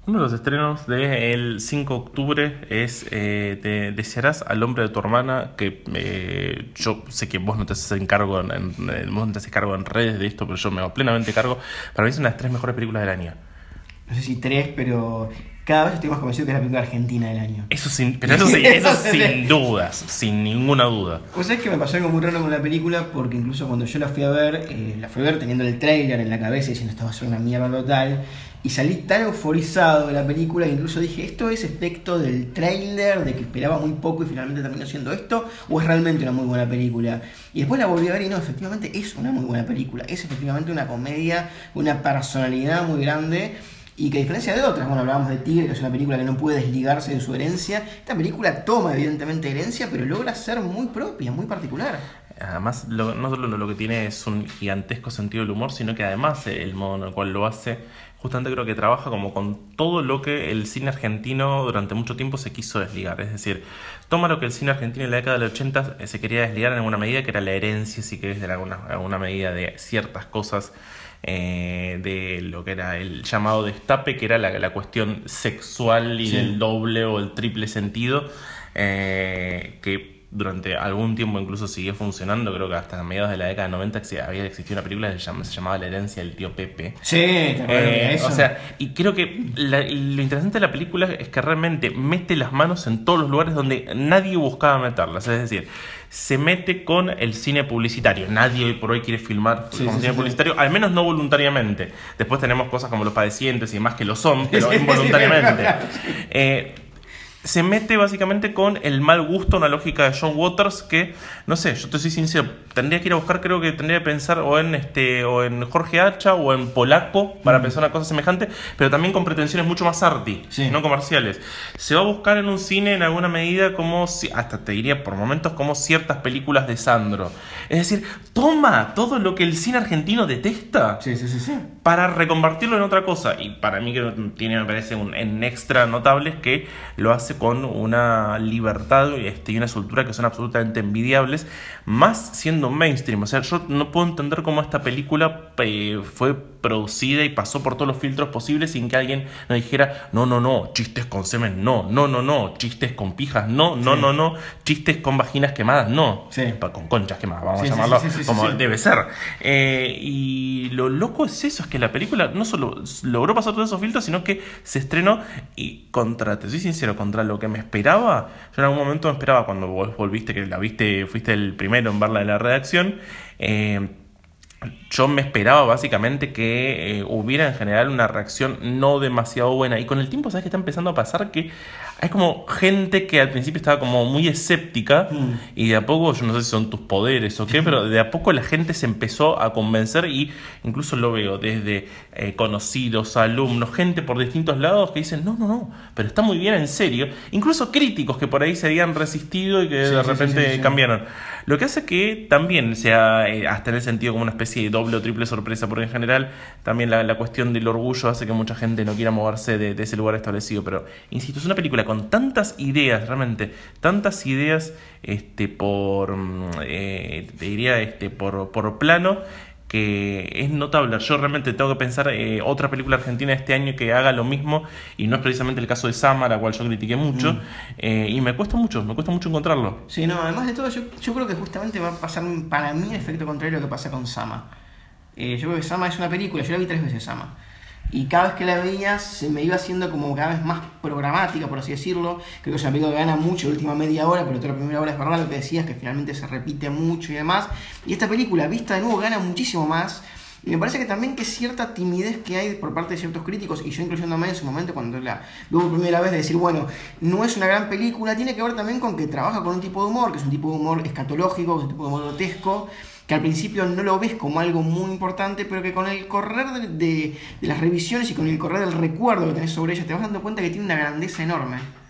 Uno de los estrenos del 5 de octubre es Te desearás al hombre de tu hermana, que yo sé que vos no te haces cargo vos no te haces cargo en redes de esto, pero yo me hago plenamente cargo. Para mí es una de las 3 mejores películas del año. No sé si tres, pero cada vez estoy más convencido que es la película argentina del año. Pero eso sí, eso sin dudas, sin ninguna duda. Pues es que me pasó algo muy raro con la película, porque incluso cuando yo la fui a ver teniendo el tráiler en la cabeza y diciendo esto va a ser una mierda total, y salí tan euforizado de la película que incluso dije, ¿esto es efecto del tráiler, de que esperaba muy poco y finalmente terminó siendo esto? ¿O es realmente una muy buena película? Y después la volví a ver y no, efectivamente es una muy buena película. Es efectivamente una comedia, una personalidad muy grande. Y que a diferencia de otras, bueno, hablábamos de Tigre, que es una película que no puede desligarse de su herencia, esta película toma evidentemente herencia, pero logra ser muy propia, muy particular. Además, no solo lo que tiene es un gigantesco sentido del humor, sino que además el modo en el cual lo hace, justamente creo que trabaja como con todo lo que el cine argentino durante mucho tiempo se quiso desligar. Es decir, toma lo que el cine argentino en la década del 80 se quería desligar en alguna medida, que era la herencia, si querés, de alguna medida de ciertas cosas, de lo que era el llamado destape, que era la cuestión sexual y del doble o el triple sentido, que durante algún tiempo incluso siguió funcionando. Creo que hasta mediados de la década de 90 había existido una película que se llamaba La herencia del tío Pepe. Sí, te acuerdas de eso. O sea, y creo que lo interesante de la película es que realmente mete las manos en todos los lugares donde nadie buscaba meterlas. Es decir, se mete con el cine publicitario. Nadie hoy por hoy quiere filmar como cine publicitario, al menos no voluntariamente. Después tenemos cosas como Los Padecientes y demás que lo son, pero involuntariamente. Se mete básicamente con el mal gusto, una lógica de John Waters que, no sé, yo te soy sincero, tendría que ir a buscar, creo que tendría que pensar o en Jorge Hacha o en Polaco para pensar una cosa semejante, pero también con pretensiones mucho más arty, no comerciales. Se va a buscar en un cine en alguna medida como, hasta te diría por momentos, como ciertas películas de Sandro. Es decir, toma todo lo que el cine argentino detesta para reconvertirlo en otra cosa. Y para mí que tiene, me parece, un extra notable es que lo hace con una libertad y una soltura que son absolutamente envidiables, más siendo mainstream. O sea, yo no puedo entender cómo esta película fue producida y pasó por todos los filtros posibles sin que alguien nos dijera no, chistes con semen, no, chistes con pijas, no, chistes con vaginas quemadas, no, con conchas quemadas, vamos a llamarlo como debe ser. Y lo loco es eso, es que la película no solo logró pasar todos esos filtros, sino que se estrenó y te soy sincero, contra lo que me esperaba. Yo en algún momento me esperaba, cuando vos volviste, que la viste, fuiste el primero en verla de la redacción, yo me esperaba básicamente que hubiera en general una reacción no demasiado buena. Y con el tiempo, ¿sabes qué está empezando a pasar? Que hay como gente que al principio estaba como muy escéptica y de a poco, yo no sé si son tus poderes o qué, pero de a poco la gente se empezó a convencer y incluso lo veo desde conocidos, alumnos, gente por distintos lados que dicen no, pero está muy bien en serio. Incluso críticos que por ahí se habían resistido y que de repente cambiaron. Lo que hace que también sea, hasta en el sentido, como una especie de doble o triple sorpresa, porque en general también la cuestión del orgullo hace que mucha gente no quiera moverse de ese lugar establecido. Pero, insisto, es una película con tantas ideas, realmente, tantas ideas te diría, por plano, que es notable. Yo realmente tengo que pensar otra película argentina este año que haga lo mismo, y no es precisamente el caso de Sama, la cual yo critiqué mucho, y me cuesta mucho encontrarlo. Sí, no, además de todo, yo creo que justamente va a pasar para mí el efecto contrario a lo que pasa con Sama. Yo creo que Sama es una película, yo la vi 3 veces Sama, y cada vez que la veía se me iba haciendo como cada vez más programática, por así decirlo. Creo que es una película que gana mucho la última media hora, pero toda la primera hora es verdad lo que decías, que finalmente se repite mucho y demás. Y esta película, vista de nuevo, gana muchísimo más. Y me parece que también que cierta timidez que hay por parte de ciertos críticos, y yo incluyéndome en su momento cuando la vi por primera vez, de decir, bueno, no es una gran película, tiene que ver también con que trabaja con un tipo de humor, que es un tipo de humor escatológico, que es un tipo de humor grotesco, que al principio no lo ves como algo muy importante, pero que con el correr de las revisiones y con el correr del recuerdo que tenés sobre ella, te vas dando cuenta que tiene una grandeza enorme.